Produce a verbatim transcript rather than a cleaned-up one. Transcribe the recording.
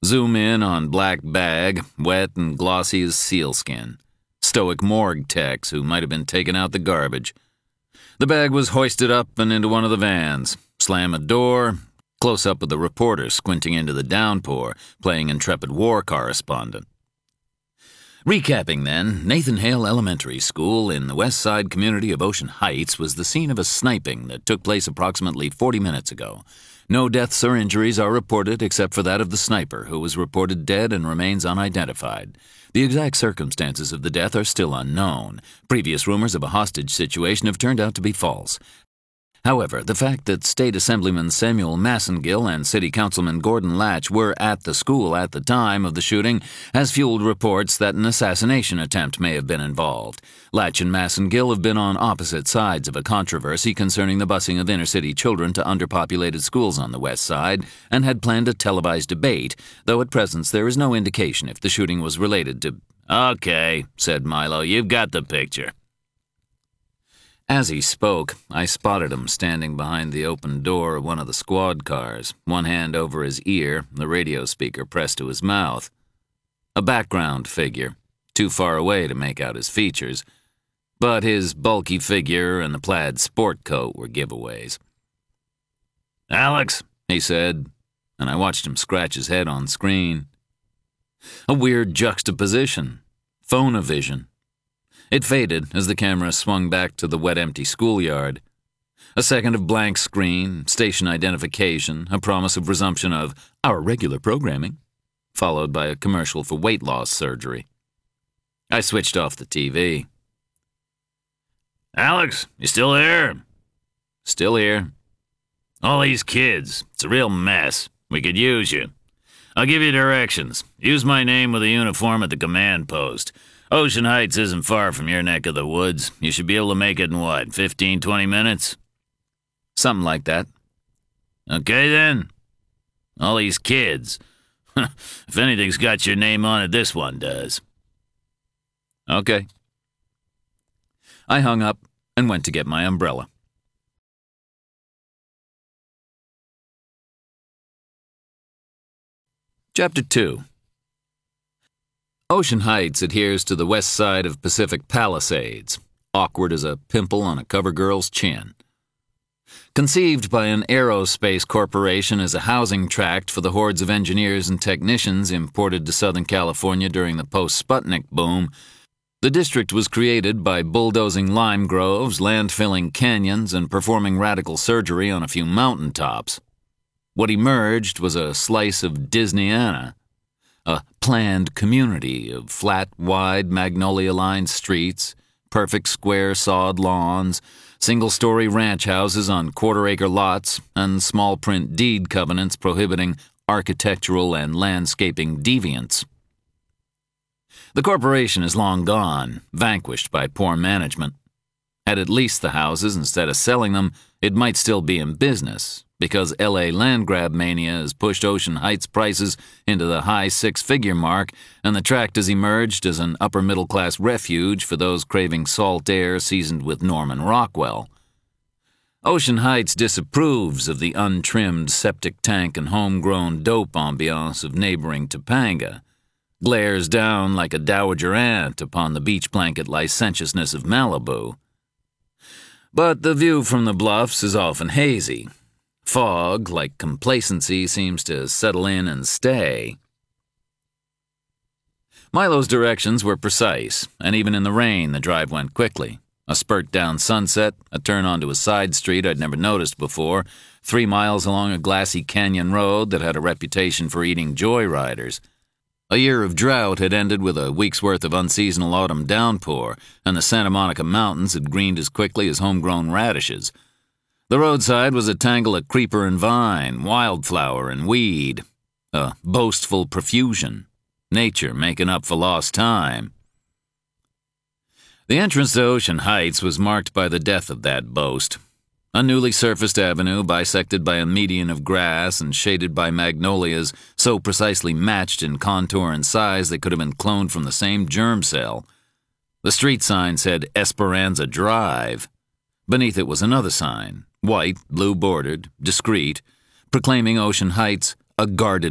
Zoom in on black bag, wet and glossy as sealskin. Stoic morgue techs who might have been taking out the garbage. The bag was hoisted up and into one of the vans. Slam a door. Close up of the reporter squinting into the downpour, playing intrepid war correspondent. Recapping then, Nathan Hale Elementary School in the west side community of Ocean Heights was the scene of a sniping that took place approximately forty minutes ago. No deaths or injuries are reported except for that of the sniper, who was reported dead and remains unidentified. The exact circumstances of the death are still unknown. Previous rumors of a hostage situation have turned out to be false. However, the fact that State Assemblyman Samuel Massengill and City Councilman Gordon Latch were at the school at the time of the shooting has fueled reports that an assassination attempt may have been involved. Latch and Massengill have been on opposite sides of a controversy concerning the busing of inner-city children to underpopulated schools on the west side and had planned a televised debate, though at present there is no indication if the shooting was related to... "Okay," said Milo, "you've got the picture." As he spoke, I spotted him standing behind the open door of one of the squad cars, one hand over his ear, the radio speaker pressed to his mouth. A background figure, too far away to make out his features, but his bulky figure and the plaid sport coat were giveaways. "Alex," he said, and I watched him scratch his head on screen. A weird juxtaposition. Phonovision. It faded as the camera swung back to the wet, empty schoolyard. A second of blank screen, station identification, a promise of resumption of our regular programming, followed by a commercial for weight loss surgery. I switched off the T V. "Alex, you still there?" "Still here." "All these kids, it's a real mess. We could use you. I'll give you directions. Use my name with a uniform at the command post. Ocean Heights isn't far from your neck of the woods. You should be able to make it in, what, fifteen, twenty minutes? Something like that. Okay, then. All these kids. If anything's got your name on it, this one does. Okay. I hung up and went to get my umbrella. Chapter two. Ocean Heights adheres to the west side of Pacific Palisades, awkward as a pimple on a cover girl's chin. Conceived by an aerospace corporation as a housing tract for the hordes of engineers and technicians imported to Southern California during the post-Sputnik boom, the district was created by bulldozing lime groves, landfilling canyons, and performing radical surgery on a few mountaintops. What emerged was a slice of Disneyana. A planned community of flat, wide, magnolia-lined streets, perfect square sawed lawns, single-story ranch houses on quarter-acre lots, and small-print deed covenants prohibiting architectural and landscaping deviance. The corporation is long gone, vanquished by poor management. Had it leased the houses instead of selling them, it might still be in business, because L A land grab mania has pushed Ocean Heights prices into the high six-figure mark, and the tract has emerged as an upper-middle-class refuge for those craving salt air seasoned with Norman Rockwell. Ocean Heights disapproves of the untrimmed septic tank and homegrown dope ambiance of neighboring Topanga, glares down like a dowager aunt upon the beach blanket licentiousness of Malibu. But the view from the bluffs is often hazy. Fog, like complacency, seems to settle in and stay. Milo's directions were precise, and even in the rain the drive went quickly. A spurt down Sunset, a turn onto a side street I'd never noticed before, three miles along a glassy canyon road that had a reputation for eating joyriders. A year of drought had ended with a week's worth of unseasonal autumn downpour, and the Santa Monica Mountains had greened as quickly as homegrown radishes. The roadside was a tangle of creeper and vine, wildflower and weed, a boastful profusion, nature making up for lost time. The entrance to Ocean Heights was marked by the death of that boast. A newly surfaced avenue bisected by a median of grass and shaded by magnolias so precisely matched in contour and size they could have been cloned from the same germ cell. The street sign said Esperanza Drive. Beneath it was another sign, white, blue-bordered, discreet, proclaiming Ocean Heights a guarded